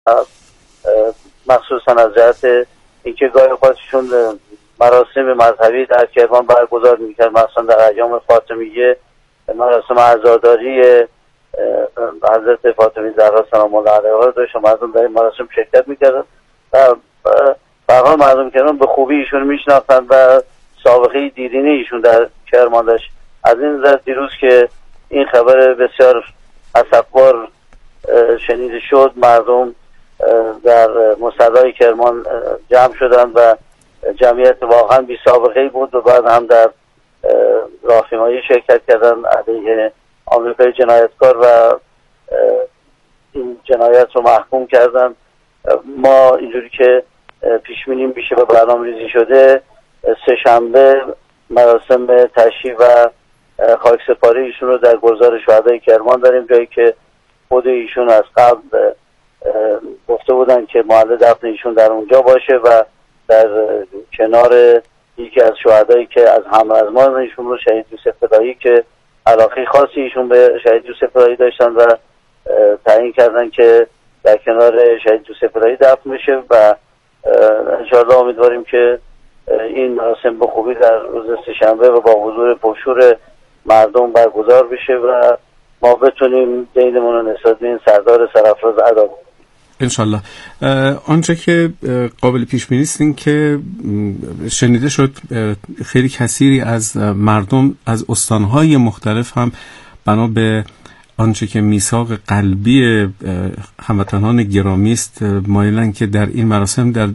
مخصوصا از جهت اینکه گاهی خودشون مراسم مذهبی در کرمان برگزار میکرد، مثلا در ایام فاطمیه مراسم عزاداری حضرت فاطمی زهرا سلام الله علیها رو داشت و مردم در این مراسم شرکت میکردن و به هر حال مردم کرمان به خوبی ایشون میشناختن و سابقه دیرینه ایشون در کرمان داشت. از این نظر دیروز که این خبر بسیار اسفبار شنیده شد، مردم در مصلی کرمان جمع شدن و جمعیت واقعا بی سابقه بود و بعد هم در راهپیمایی شرکت کردن علیه آمریکای جنایتکار و این جنایت رو محکوم کردن. ما اینجوری که پیش بینی میشه و برنامه‌ریزی شده، سه‌شنبه مراسم تشییع و خاکسپاری ایشون رو در گلزار شهدای کرمان داریم، جایی که خود ایشون از قبل گفته بودن که محل دفن ایشون در اونجا باشه و در کنار یکی از شهدایی که از همرزمان ایشون رو شهید یوسف فدایی که علاقه خاصی ایشون به شهید یوسف فدایی داشتن و تعیین کردن که در کنار شهید یوسف فدایی دفن بشه و انشاءالله امیدواریم که این مراسم به خوبی در روز سه‌شنبه و با حضور پرشور مردم برگزار بشه و ما بتونیم دینمون رو نسبت به این سردار سرافراز ادا کنیم انشالله. آنچه که قابل پیش بینی است این که شنیده شد خیلی کثیری از مردم از استانهای مختلف هم بنا به آنچه که میثاق قلبی هموطنان گرامی است مایلن که در این مراسم در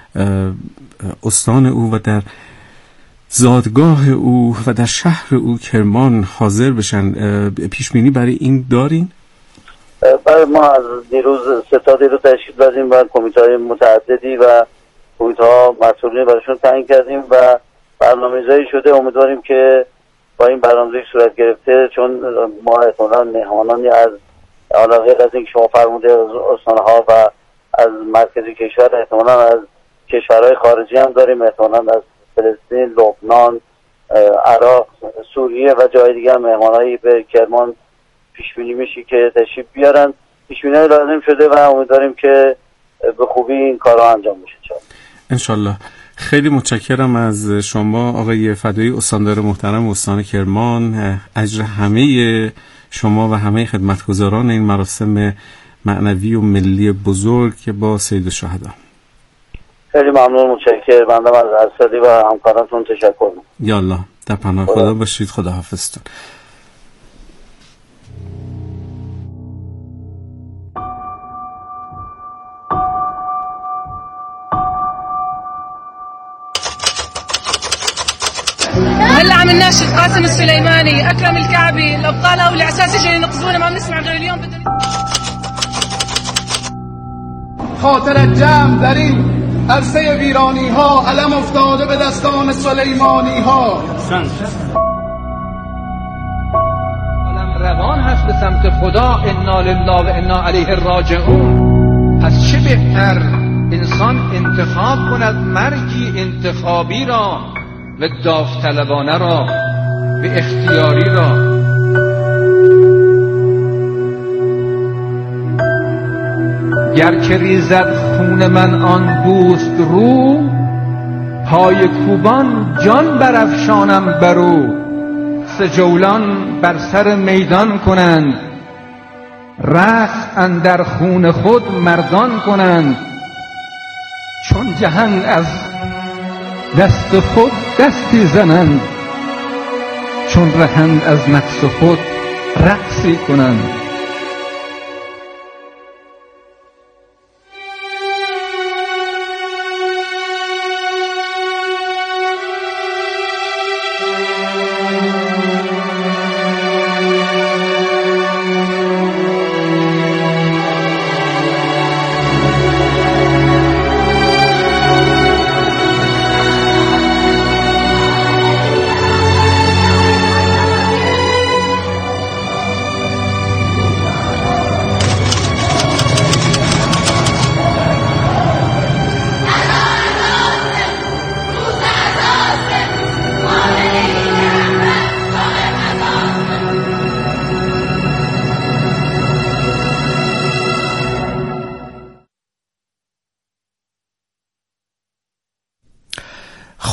استان او و در زادگاه او و در شهر او کرمان حاضر بشن. پیش بینی برای این دارین؟ برای ما از دیروز ستادی رو تشکیل دادیم و کمیته‌های متعددی و کمیته‌ها مسئولین براشون تعیین کردیم و برنامه‌ریزی شده. امیدواریم که با این برنامه‌ریزی صورت گرفته، چون ما احتمالاً مهمانانی از حالا غیر از اینکه شما فرموده از استان‌ها و از مرکز کشور، احتمالاً از کشورهای خارجی هم داریم، احتمالاً از فلسطین، لبنان، عراق، سوریه و جای دیگه هم مهمانایی به کرمان پیش بینی میشه که تشریف بیارن. پیش بینی لازم شده و امیدواریم که به خوبی این کارا انجام بشه انشالله. خیلی متشکرم از شما آقای فدایی، استاندار محترم استان کرمان. اجر همه شما و همه خدمتگزاران این مراسم معنوی و ملی بزرگ که با سید الشهدا. خیلی ممنون، متشکرم. بنده از اسدی و همکارانتون تشکر می‌کنم. یالله در پناه خدا باشید. خدا حافظتون. هلا عم الناشد قاسم السليماني، اكرم الكعبي، الابطال او الاساس جاي ينقذونا، ما بنسمع غير اليوم خاطر جمع در این عرصه ویرانی ها علم افتاده به دستان سلیمانی ها. عالم روان هست به سمت خدا، انا لله و انا الیه راجعون. پس چه بهتر انسان انتخاب کند مرگی انتخابی را و داوطلبانه را و اختیاری را. گر که ریزد خون من آن دوست رو، پای کوبان جان برافشانم برو. سجولان بر سر میدان کنند، رقص اندر خون خود مردان کنند. چون جهان از دست خود دستی زنند، چون رهند از نفس خود رقصی کنند.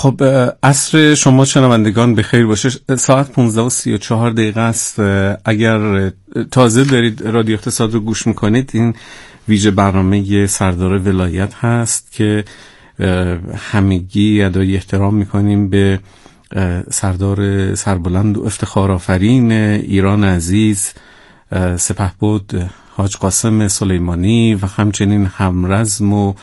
خب عصر شما شنوندگان بخیر باشه. ساعت 15:34 است. اگر تازه دارید رادیو اقتصاد رو گوش میکنید، این ویژه برنامه سردار ولایت هست که همگی ادای احترام میکنیم به سردار سربلند و افتخار آفرین ایران عزیز سپهبد حاج قاسم سلیمانی و همچنین همرزم و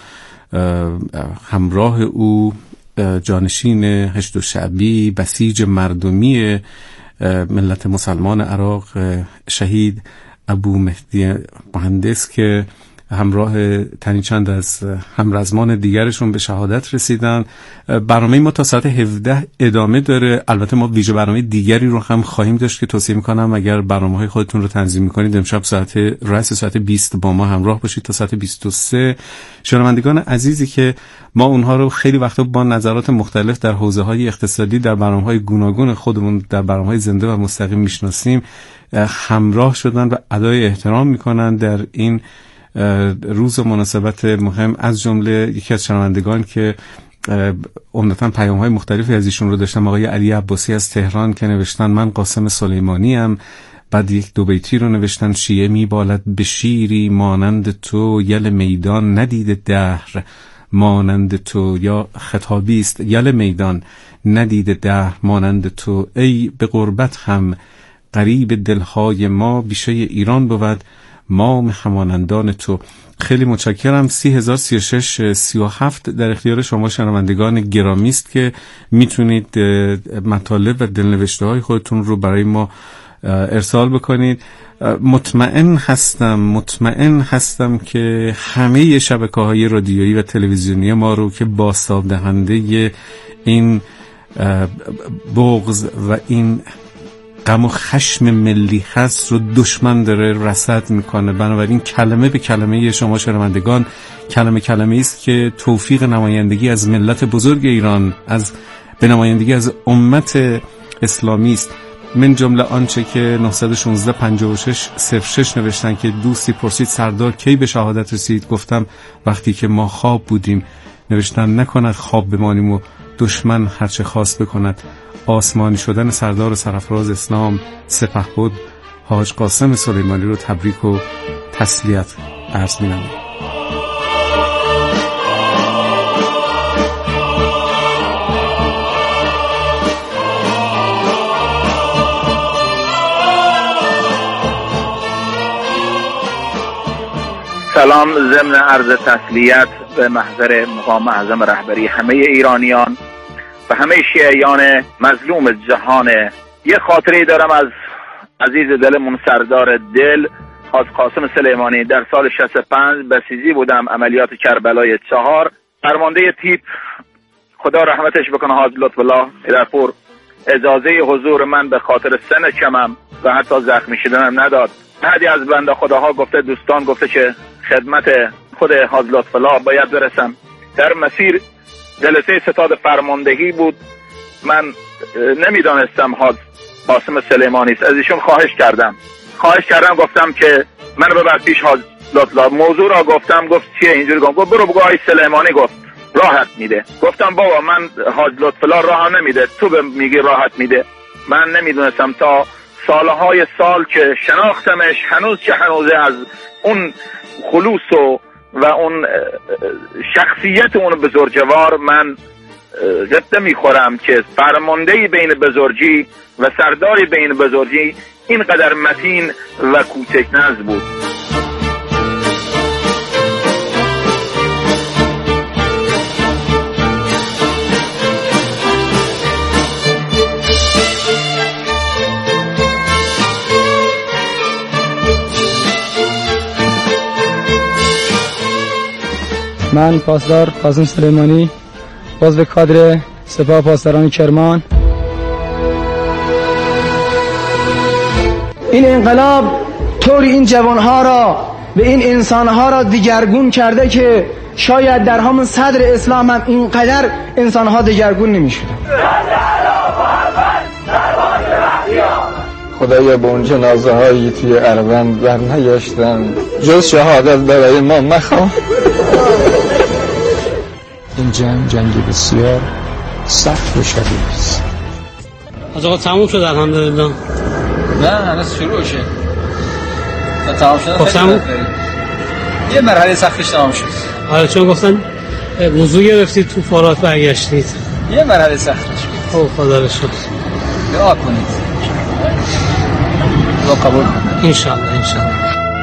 همراه او جانشین هشت و شعبی بسیج مردمی ملت مسلمان عراق شهید ابو مهدی مهندس که همراه تنی چند از همرزمان دیگرشون به شهادت رسیدن. برنامه ما تا ساعت 17 ادامه داره. البته ما ویژه برنامه دیگری رو هم خواهیم داشت که توصیه میکنم اگر برنامه‌های خودتون رو تنظیم میکنید امشب ساعت 20 با ما همراه باشید تا ساعت 23. شنوندگان عزیزی که ما اونها رو خیلی وقتا با نظرات مختلف در حوزه‌های اقتصادی در برنامه‌های گوناگون خودمون در برنامه‌های زنده و مستقیم میشناسیم همراه شدن و ادای احترام میکنن در این روز و مناسبت مهم. از جمله یکی از شنوندگان که عمدتاً پیام‌های مختلفی از ایشون رو داشتم، آقای علی عباسی از تهران که نوشتن من قاسم سلیمانی ام. بعد یک دو بیتی رو نوشتن شیعه میبالد به شیری مانند تو یل میدان ندید دهر مانند تو، یا خطابی است یل میدان ندید دهر مانند تو، ای به غربت هم غریب دلهای ما بیشه ایران بود ما همانندان تو. خیلی متشکرم. 30,036-37 در اختیار شما شنوندگان گرامی است که میتونید مطالب و دلنوشته های خودتون رو برای ما ارسال بکنید. مطمئن هستم که همه شبکه‌های رادیویی و تلویزیونی ما رو که بازتاب دهنده این بغض و این غم و خشم ملی هست رو دشمن داره رصد میکنه. بنابراین کلمه به کلمه شما شنوندگان کلمه است که توفیق نمایندگی از ملت بزرگ ایران به نمایندگی از امت اسلامی است. من جمله آنچه که 916-56-06 نوشتن که دوستی پرسید سردار کی به شهادت رسید، گفتم وقتی که ما خواب بودیم. نوشتن نکند خواب بمانیم و دشمن هرچه خواست بکند. آسمانی شدن سردار سرفراز اسلام سپهبد حاج قاسم سلیمانی رو تبریک و تسلیت عرض می‌نمایم. سلام ضمن عرض تسلیت به محضر مقام اعظم رهبری همه ایرانیان و همه شیعیان مظلوم جهان. یه خاطره دارم از عزیز دلمون سردار دل حاج قاسم سلیمانی. در سال 65 بسیجی بودم، عملیات کربلای 4. فرمانده تیپ خدا رحمتش بکنه حاج لطف الله ایدرپور اجازه حضور من به خاطر سن کمم و حتی زخمی شدنم نداد. بعضی از بنده خداها گفته دوستان گفته که خدمت خود حاج لطف الله باید برسم. در مسیر جلسه ستاد فرماندهی بود. من نمیدانستم حاج قاسم سلیمانی است. از ایشون خواهش کردم گفتم که من ببر پیش حاج لطف الله. موضوع را گفتم. گفت چیه اینجوری؟ گفت برو بگو آقای سلیمانی گفت راحت میده. گفتم بابا من حاج لطف الله راه نمیده، تو میگی راحت میده. من نمیدونستم تا سالهای سال که شناختمش هنوز که هنوزه از اون خلوص و اون شخصیت اون بزرگوار من غبطه میخورم که فرماندهی بین بزرگی و سرداری بین بزرگی اینقدر متین و کوچک‌نظر بود. من پاسدار قاسم سلیمانی، عضو کادر سپاه پاسداران کرمان. این انقلاب طوری این جوانها را و این انسانها را دگرگون کرده که شاید در همون صدر اسلام هم اینقدر انسانها دگرگون نمی شدن. خدایا به اون جنازه هایی توی اروند بر نیاشتن، جز شهادت برای ما مخواه. این جنگ بسیار سخت و شدید است. از آقا تموم شد الحمدلله؟ نه هنوز شروع شه تا تمام شد. گفتم یه مرحله سختش تمام شد. آره چون گفتن وضو گرفتید تو فارات برگشتید. یه مرحله سختش خب خدا رو شکر. دعا کنید دعا قبول انشالله انشالله.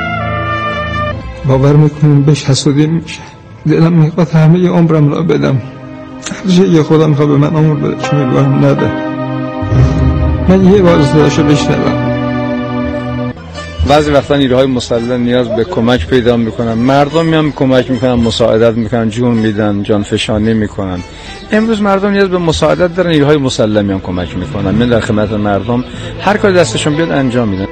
باور میکنم بهش حسودی میشه. دلم میخواد همه عمرم را بدم، هر چیزی خودم میخواد به من عمر بده چون میگم نده. من یه بار صداشو بشنوم. بعضی وقتا نیروهای مسلح نیاز به کمک پیدا میکنن، مردم میان کمک میکنن، مساعدت میکنن، جون میدن، جانفشانی میکنن. امروز مردم نیاز به مساعدت دارن، نیروهای مسلح میان کمک میکنن. من در خدمت مردم هر کاری دستشون بیاد انجام میدن.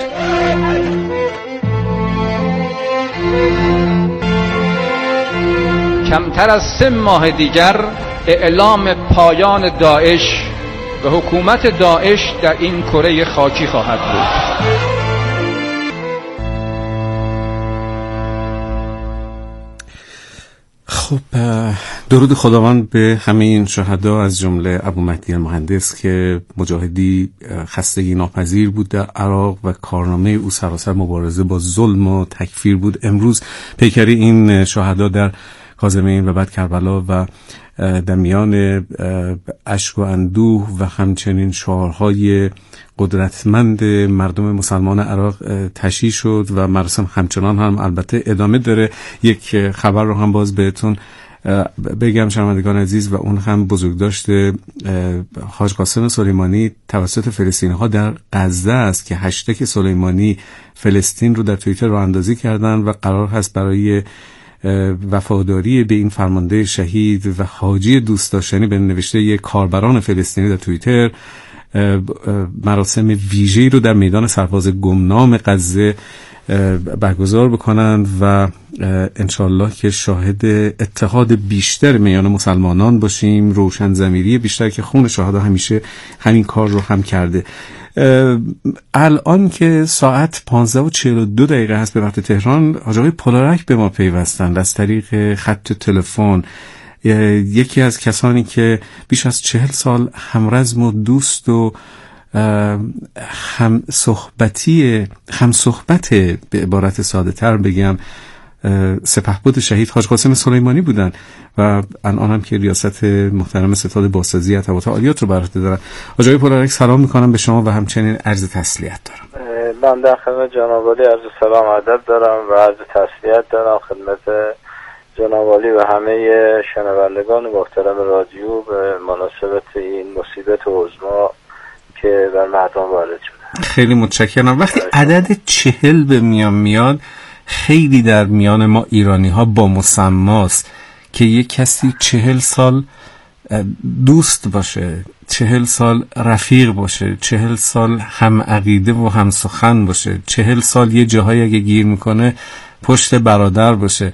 کمتر از 3 ماه دیگر اعلام پایان داعش و حکومت داعش در این کره خاکی خواهد بود. خب درود خداوند به همه این شهدا از جمله ابو مهدی المهندس که مجاهدی خستگی ناپذیر بود در عراق و کارنامه او سراسر مبارزه با ظلم و تکفیر بود. امروز پیکری این شهدا در کاظمین و بعد کربلا و در میان اشک و اندوه و همچنین شعارهای قدرتمند مردم مسلمان عراق تشییع شد و مراسم همچنان هم البته ادامه داره. یک خبر رو هم باز بهتون بگم شنوندگان عزیز و اون هم بزرگداشت حاج قاسم سلیمانی توسط فلسطینی‌ها در غزه است که هشتگ سلیمانی فلسطین رو در توییتر راه اندازی کردن و قرار هست برای وفاداری به این فرمانده شهید و حاجی دوست داشتنی به نوشته یک کاربران فلسطینی در توییتر مراسم ویژه‌ای رو در میدان سرباز گمنام غزه برگزار بکنند و انشالله که شاهد اتحاد بیشتر میان مسلمانان باشیم، روشن ضمیری بیشتر که خون شهدا همیشه همین کار رو هم کرده. الان که ساعت 15:42 هست به وقت تهران، حاج آقای پولارک به ما پیوستند از طریق خط تلفن. یکی از کسانی که بیش از 40 سال همرزم و دوست و همصحبت به عبارت ساده تر بگم سپهبد شهید حاج قاسم سلیمانی بودن و الان هم که ریاست محترم ستاد بازسازی ارتباطات عالیات رو بر عهده دارن. حاج آقای پولارک سلام میکنم به شما و همچنین عرض تسلیت دارم. من در خدمت جناب عالی عرض سلام و ادب دارم و عرض تسلیت دارم خدمت جناب عالی و همه شنوندگان محترم رادیو به مناسبت این مصیبت عظما که بر مردم وارد شده. خیلی متشکرم. وقتی عدد 40 به میاد خیلی در میان ما ایرانی ها با مسماست که یک کسی 40 سال دوست باشه، 40 سال رفیق باشه، 40 سال هم عقیده و هم سخن باشه، 40 سال یه جاهای اگه گیر میکنه پشت برادر باشه.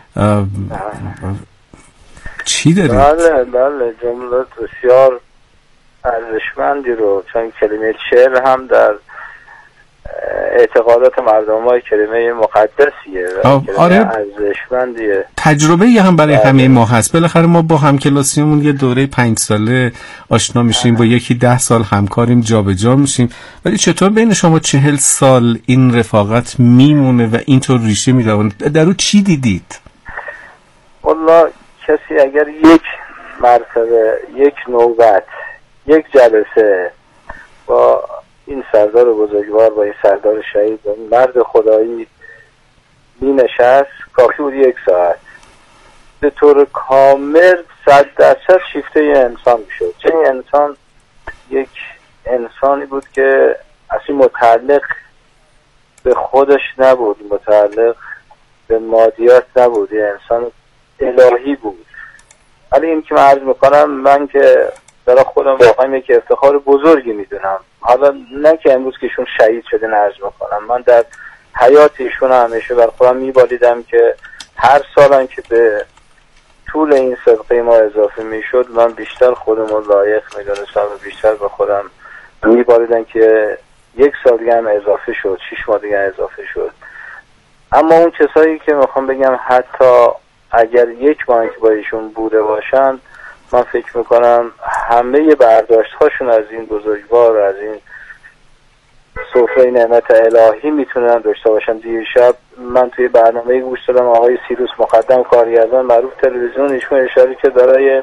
چی دارید؟ بله جملات بسیار ارزشمندی رو، چون کلمه شعر هم در اعتقادات مردم های کلمه مقدسیه و آره ارزشمندیه. تجربه هم برای همه ما هست. بالاخره ما با همکلاسیمون یه دوره 5 ساله آشنا میشیم، با یکی 10 سال همکاریم، جابجا میشیم. ولی چطور بین شما 40 سال این رفاقت میمونه و اینطور ریشه میدونه؟ در اون چی دیدید؟ والله کسی اگر یک مرتبه، یک نوبت، یک جلسه با این سردار بزرگوار، با این سردار شهید، با این مرد خدایی می نشست، کافی بود 1 ساعت به طور کامل 100% شیفته یه انسان میشد. چه این انسان یک انسانی بود که اصلا متعلق به خودش نبود، متعلق به مادیات نبود، یه انسان الهی بود. ولی این که من عرض میکنم، من که برای خودم واقعا یک افتخار بزرگی میدونم، حالا نه که امروز که ایشون شهید شده عرض میکنم، من در حیات ایشون همیشه بر خودم میبالیدم که هر سالم که به طول این سابقه ما اضافه میشد من بیشتر خودم رو لایق میدونستم و بیشتر به خودم میبالیدم که 1 سال دیگه هم اضافه شد، 6 ماه دیگه اضافه شد. اما اون کسایی که میخوام بگم حتی اگر 1 ماه که با ایشون بوده باشن، من فکر میکنم همه برداشت هاشون از این بزرگوار، از این سفره نعمت الهی میتونن داشته باشن. دیشب من توی برنامه گوش دادم آقای سیروس مقدم کارگردان معروف تلویزیون، ایشون اشاره که برای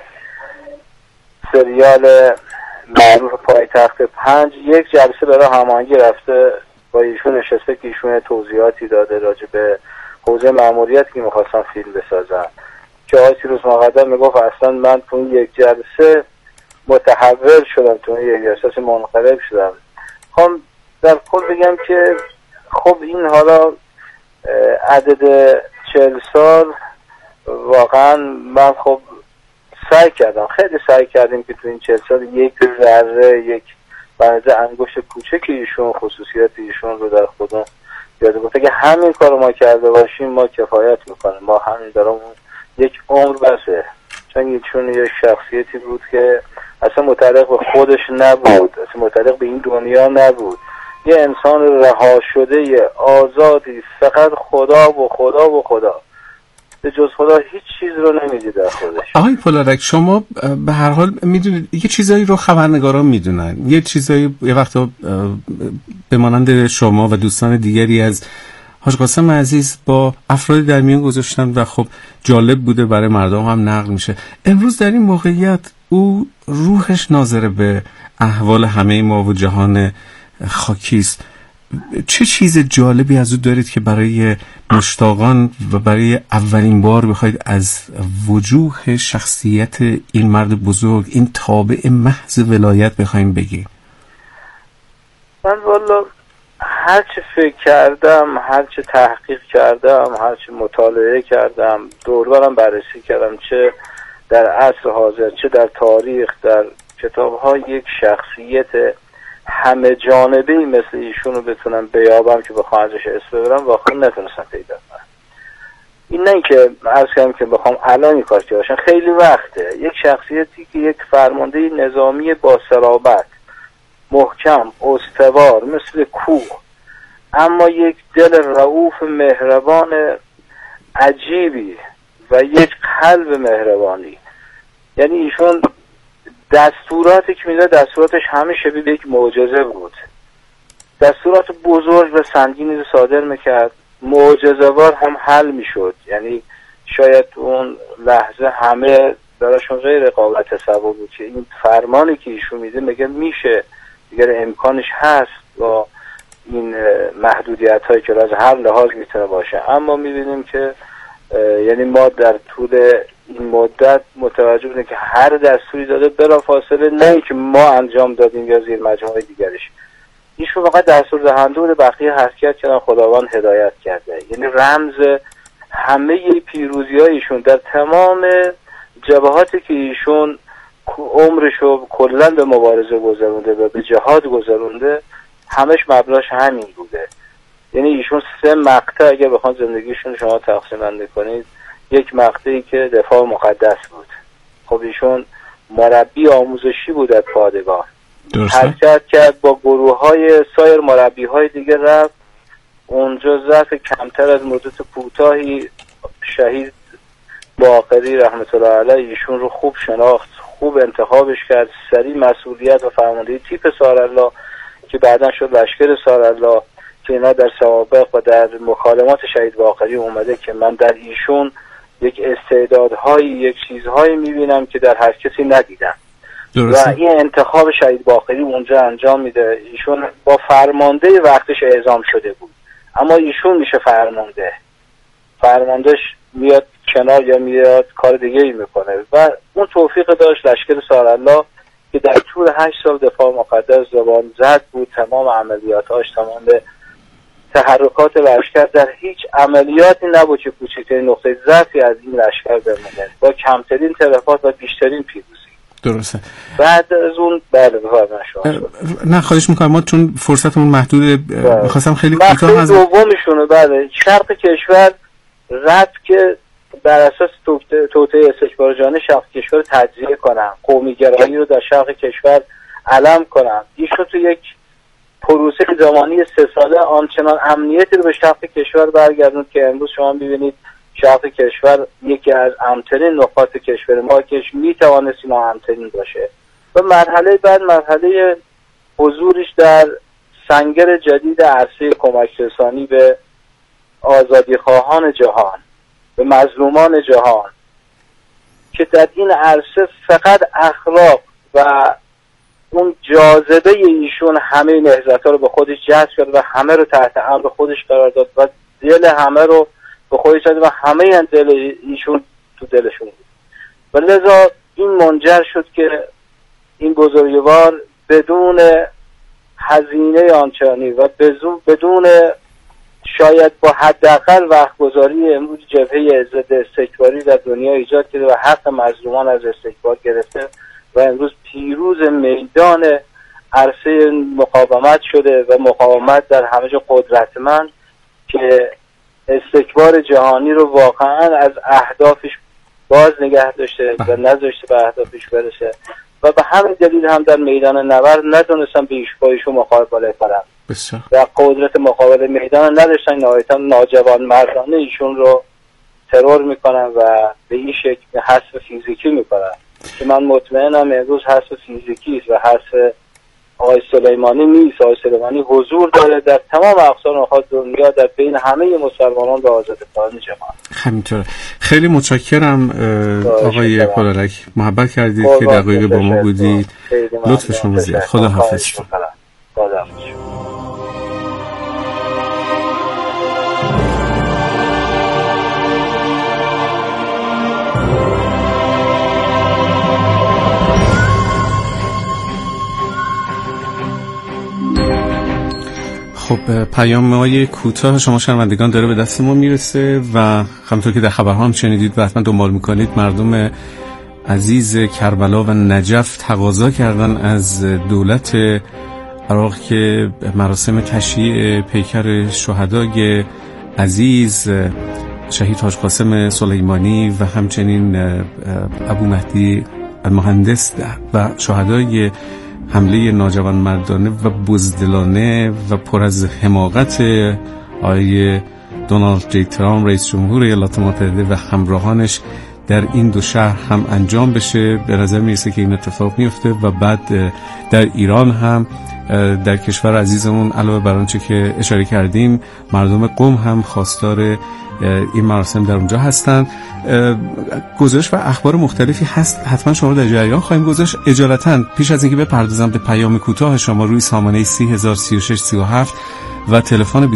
سریال معروف پایتخت 5 یک جلسه برای هماهنگی رفته با ایشون نشسته که ایشون توضیحاتی داده راجع به حوزه مأموریت که میخواستن فیلم بسازن، که آقای سیروس مقدم میگفت اصلا من تو یک جلسه متحول شدم، تو یک جلسه منقلب شدم. خب در کل بگم که خب این حالا عدد 40 سال واقعا من خب خیلی سعی کردیم که تو این 40 سال یک ذره، یک بنده انگشت کوچک ایشون خصوصیات ایشون رو در خودمون یاد بگیریم که همین کارو ما کرده باشیم ما کفایت میکنه، ما همین درمون یک عمر بسه. چون ایشون یک شخصیتی بود که اصلا متعلق به خودش نبود، اصلا متعلق به این دنیا نبود، یه انسان رها شده، یه آزادی، فقط خدا و خدا و خدا، به جز خدا هیچ چیز رو نمیدید در خودش. آقای پولادک، شما به هر حال میدونید یه چیزایی رو خبرنگاران میدونن، یه چیزایی یه وقتا به مانند شما و دوستان دیگری از حاج قاسم عزیز با افرادی در میان گذاشتن و خب جالب بوده برای مردم هم نقل میشه. امروز در این موقعیت او روحش ناظر به احوال همه ما و جهان خاکیست. چه چیز جالبی از او دارید که برای مشتاقان و برای اولین بار بخواید از وجوه شخصیت این مرد بزرگ، این تابع محض ولایت بخواید بگید؟ من والا هرچه فکر کردم، هرچه تحقیق کردم، هرچه مطالعه کردم، دوربرم بررسی کردم، چه در عصر حاضر چه در تاریخ، در کتاب‌ها، یک شخصیت همه جانبه‌ای مثل ایشون رو بتونم بیابم که بخوام ازش اسم ببرم واقعا نتونستم پیدا کنم. این نه که عرض کنم که بخوام الان کار کرده باشم، خیلی وقته. یک شخصیتی که یک فرمانده نظامی با صلابت، محکم، استوار مثل کوه، اما یک دل رؤوف مهربان عجیبی و یک قلب مهربانی. یعنی ایشون دستوراتی که میده دستوراتش همه شبیه یک معجزه بود، دستورات بزرگ و سنگینی رو صادر میکرد، معجزه‌وار هم حل میشد. یعنی شاید اون لحظه همه براشون غیر قابل تصور بود که این فرمانی که ایشون میده میگه میشه، دیگر امکانش هست با این محدودیت هایی که از هر لحاظ میتونه باشه. اما میبینیم که یعنی ما در طول این مدت متوجه بودیم که هر دستوری داده بلافاصله، نه که ما انجام دادیم یا زیر مجموعه دیگرش، ایشون فقط دستور دهنده بود، بقیه حرکت کردن، خداوند هدایت کرده. یعنی رمز همه پیروزی هایشون در تمام جبهاتی که ایشون عمرشو کلا به مبارزه گذرونده و به جهاد گذرونده، همش مبناش همین بوده. یعنی ایشون 3 مقطع اگه بخوان زندگیشون شما تقسیم بندی کنید، یک مقطعی که دفاع مقدس بود. خب ایشون مربی آموزشی بود در پادگاه، حرکت کرد با گروه های سایر مربی های دیگه، رفت اونجا ظرف کمتر از مدت کوتاهی شهید باقری رحمت الله علیه ایشون رو خوب شناخت، خوب انتخابش کرد، سریع مسئولیت و فرماندهی تیپ سارالله که بعدا شد لشکر سارالله، که اینا در سوابق و در مکالمات شهید باقری اومده که من در ایشون یک استعدادهایی، یک چیزهایی میبینم که در هر کسی ندیدم. درسته. و این انتخاب شهید باقری اونجا انجام میده. ایشون با فرمانده وقتش اعزام شده بود، اما ایشون میشه فرماندهش میاد کنار یا میاد کار دیگه ای میکنه و اون توفیق داشت لشکر سارالله که در طول 8 سال دفاع مقدس زبان زد بود. تمام عملیاتاش، تمام تحرکات لشکر، در هیچ عملیاتی نبود که کوچکترین نقطه ضعفی از این لشکر بمونه، با کمترین تلفات و بیشترین پیروزی. درسته. بعد از اون نه خواهش میکنم، ما چون فرصتمون محدوده میخواستم خیلی کوتاه از دومیشونه. بعد شرق کشور رد که بر اساس توطئه استکبارجانه شرق کشور تجزیه کنن، قومی گرایی رو در شرق کشور علم کنن. ایشون تو یک پروسه زمانی 3 ساله آنچنان امنیتی رو به شرق کشور برگردوند که امروز شما می‌بینید شرق کشور یکی از امترین نقاط کشور ما که میتوانست اینا امترین باشه. و مرحله بعد مرحله حضورش در سنگر جدید عرصه کمک رسانی به آزادی خواهان جهان، به مظلومان جهان، که در این عرصه فقط اخلاق و اون جاذبه ایشون همه نهضت‌ها رو به خودش جذب کرد و همه رو تحت امر خودش قرار داد و دل همه رو به خودش داد و همه دل ایشون تو دلشون بود. و لذا این منجر شد که این بزرگوار بدون هزینه آنچنانی و بدون شاید با حداقل وقت گذاری امروز جبهه ضد استکباری در دنیا ایجاد کرده و حق مظلومان از استکبار گرفته و امروز پیروز میدان عرصه مقاومت شده و مقاومت در همه جا قدرتمند که استکبار جهانی رو واقعا از اهدافش باز نگه داشته و نذاشته به اهدافش برسه و به همین دلیل هم در میدان نبرد ندونستن به ایشون مقابله کنن و قدرت مقابله میدان نداشتن، نهایتا ناجوان مردانه ایشون رو ترور میکنن و به این شکل حذف فیزیکی میکنن که من مطمئنم امروز حذف فیزیکی است و حذف آقای سلیمانی نیست. آقای سلیمانی حضور داره در تمام اقصار نقاط دنیا در بین همه مسلمانان و آزادخواهان جهان. همینطوره. خیلی متشکرم آقای پولارک، محبت کردید که دقیقه با ما بودید. لطف شما زیاد. خدا حافظ. خدا حافظ. خب پیام‌های کوتاه شما شنوندگان داره به دست ما میرسه و همونطور که در خبرها هم شنیدید و حتما دنبال میکنید، مردم عزیز کربلا و نجف تقاضا کردن از دولت عراق که مراسم تشییع پیکر شهدای عزیز شهید حاج قاسم سلیمانی و همچنین ابو مهدی المهندس و شهدای حمله ناجوانمردانه و بزدلانه و پر از حماقت آقای دونالد جی ترامپ رئیس جمهور ایالات متحده و همراهانش در این دو شهر هم انجام بشه. به نظر میرسه که این اتفاق میفته و بعد در ایران هم در کشور عزیزمون علاوه بر آنچه که اشاره کردیم مردم قم هم خواستار این مراسم در اونجا هستن. گزارش و اخبار مختلفی هست، حتما شما رو در جریان خواهیم گذاشت. اجالتا پیش از اینکه بپردازم به پیام کوتاه شما روی سامانه 303637 و تلفن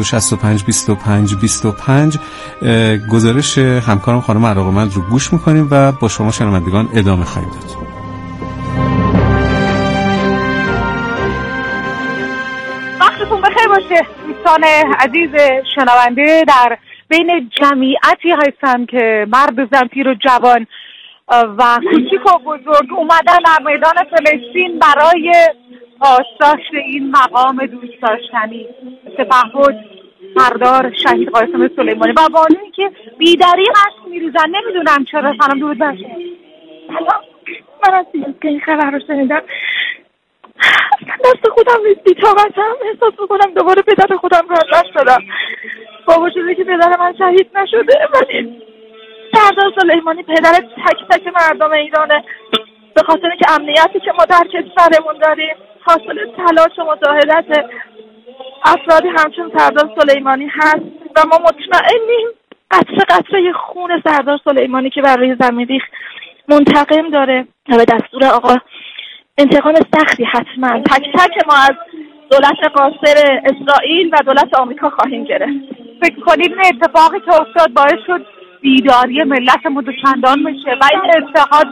22652525 گزارش همکارم خانم عراقمند رو گوش میکنیم و با شما شنوندگان ادامه خواهیم داد. وقتتون بخیر باشه دوستان عزیز شنونده. در بین جمعیتی هستم که مرد زن پیر و جوان و کوچیک و بزرگ اومدن در میدان فلسطین برای پاسداشت این مقام دوست داشتنی تفحص سردار شهید قاسم سلیمانی و بانویی که بی‌دریغ اشک میریزن. نمیدونم چرا. سلام درود بر شما. من از که این خبر رو شنیدم دست خودم نیست، بی‌طاقتم. احساس میکنم دوباره پدر خودم رو از دست دادم با وجودی که پدر من شهید نشده، ولی سردار سلیمانی پدر تک تک مردم ایرانه. به خاطر که امنیتی که ما در کشورمون داریم حاصل تلاش و مجاهدت افرادی همچون سردار سلیمانی هست و ما مطمئنیم قطره قطره خون سردار سلیمانی که بر روی زمین ریخت منتقم داره و به دستور آقا انتقام سختی حتما تک تک ما از دولت قاصر اسرائیل و دولت آمریکا خواهیم گرفت. فکر کنید این اتفاقی که افتاد باعث شد بیداری ملتمون دوچندان بشه و این ارتقاد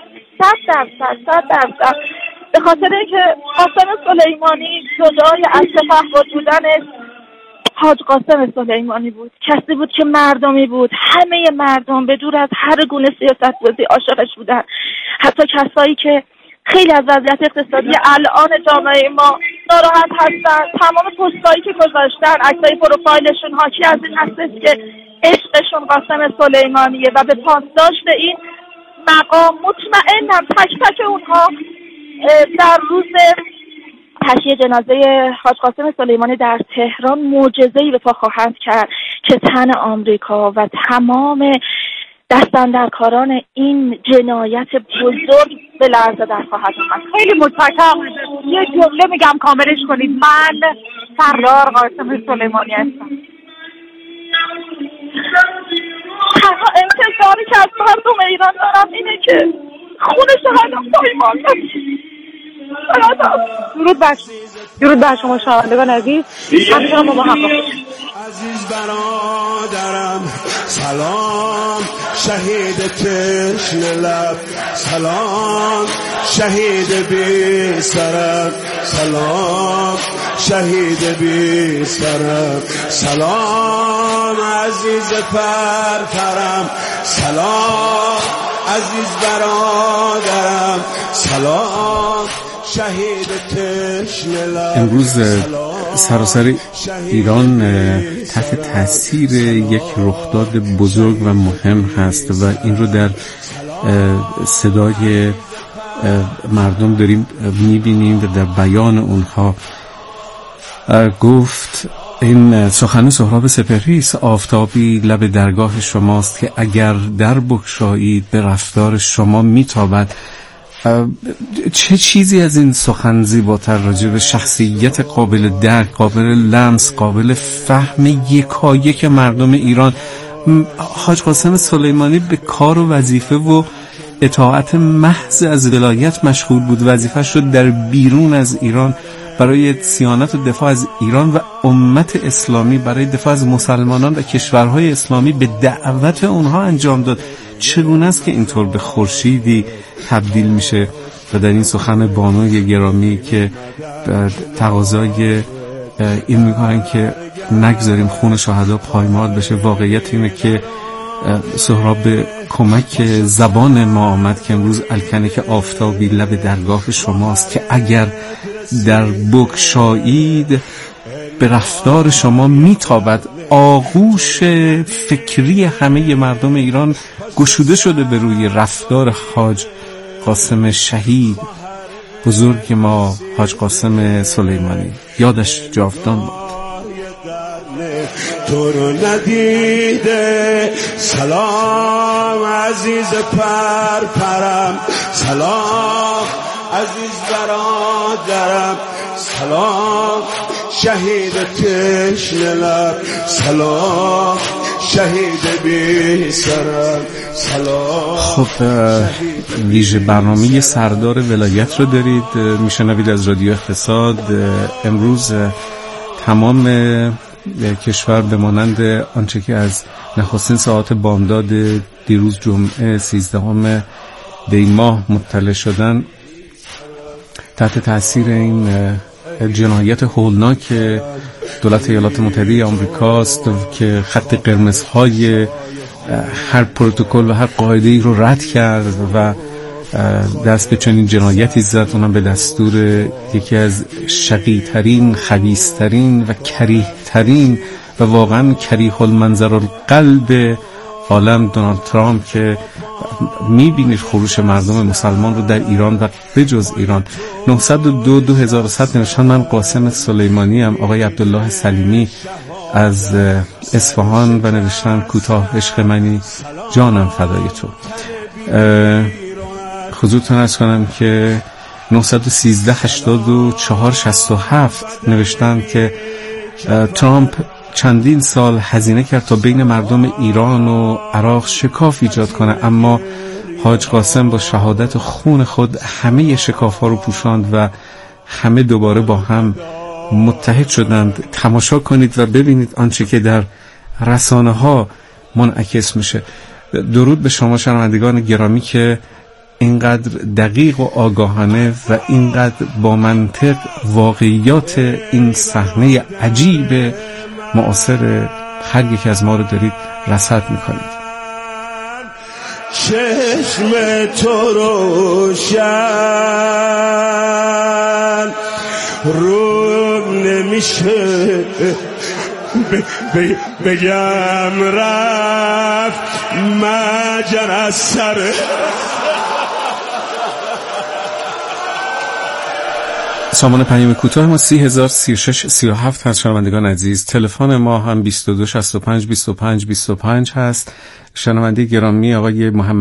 100%. به خاطر که قاسم سلیمانی جدای از تفحص بودنش حاج قاسم سلیمانی بود، کسی بود که مردمی بود، همه مردم به دور از هر گونه سیاست بازی عاشقش بودن. حتی کسایی که خیلی از وضعیت اقتصادی الان جامعه ما ناراحت هستن، تمام پستایی که گذاشتن عکسای پروفایلشون حاکی از این هستش که عشقشون قاسم سلیمانیه و به پاسداشت این مقام مطمئنم تک تک اونها در روز تشییع جنازه حاج قاسم سلیمانی در تهران معجزه‌ای به پا خواهند کرد چه تن آمریکا و تمام دستاندرکاران این جنایت بزرگ به لرزه در خواهد اومد. خیلی متشکرم. یه جمله میگم کاملش کنید. من سردار قاسم سلیمانی هستم. تنها انتظاری که از مردم ایران دارم اینه که خون شهدا پایمال بشه. درود بر شما شنوندگان عزیز. همچنان با ما همراه باشید. عزیز برادرم سلام، شهید تشنه لب سلام، شهید بی سرم سلام، شهید بی سرم سلام، عزیز پرپرم سلام، عزیز برادرم سلام، شهید تشنه لب. امروز سراسر ایران تحت تاثیر یک رخداد بزرگ و مهم هست و این رو در صدای مردم داریم میبینیم و در بیان اونها. گفت این سخن سهراب سپهری است: آفتابی لب درگاه شماست که اگر در بگشایید به رفتار شما میتابد. چه چیزی از این سخن زیباتر راجع به شخصیت قابل درک، قابل لمس، قابل فهم یکایک مردم ایران. حاج قاسم سلیمانی به کار و وظیفه و اطاعت محض از ولایت مشغول بود. وظیفه‌اش رو در بیرون از ایران برای صیانت و دفاع از ایران و امت اسلامی، برای دفاع از مسلمانان و کشورهای اسلامی به دعوت اونها انجام داد. چگونه است که اینطور به خورشیدی تبدیل میشه؟ و در این سخن بانوی گرامی که تقاضای این میکنن که نگذاریم خون شهدا پایمال بشه، واقعیت اینه که سهراب به کمک زبان ما آمد که امروز الکنه که آفتابی لب درگاه شماست که اگر در بگشایید به رفتار شما میتابد. آغوش فکری همه مردم ایران گشوده شده به روی رفتار حاج قاسم شهید بزرگ ما، حاج قاسم سلیمانی. یادش جاودان باد. تو رو ندیده سلام، عزیز پرپرم سلام، عزیز برادرم سلام، شهید تشنه لب سلام، شهید بی سرم سلام. خب ویژه برنامه سردار ولایت رو دارید میشنوید از رادیو اقتصاد. امروز تمام کشور به مانند آنچه که از نخستین ساعات بامداد دیروز جمعه 13 دی ماه مطلع شدن، تحت تاثیر این جنایت هولناک دولت ایالات متحده آمریکاست که خط قرمزهای هر پروتکل و هر قاعده‌ای رو رد کرد و دست به چنین جنایتی زد، اونم به دستور یکی از شقی‌ترین، خبیث‌ترین و کریه‌ترین و واقعا کریه المنظر القلب عالم، دونالد ترامپ، که میبینید خروش مردم مسلمان رو در ایران و بجز ایران. 902-2100 نوشتن من قاسم سلیمانی ام. آقای عبدالله سلیمی از اصفهان و نوشتن کوتاه عشق منی جانم فدای تو. حضورتون عرض کنم که 913-84-67 نوشتن که ترامپ چندین سال هزینه کرد تا بین مردم ایران و عراق شکاف ایجاد کنه، اما حاج قاسم با شهادت خون خود همه شکاف ها رو پوشاند و همه دوباره با هم متحد شدند. تماشا کنید و ببینید آنچه که در رسانه ها منعکس میشه. درود به شما شنوندگان گرامی که اینقدر دقیق و آگاهانه و اینقدر با منطق واقعیات این صحنه عجیب معاصر هر یک از ما رو دارید رصد میکنید. چشم تو روشن روم نمیشه بگم رفت مجر از سر سامان پیام کوتاه ما 303637 هست. شنوندگان عزیز، تلفن ما هم 2265 25 25 هست. شنونده گرامی آقای محمد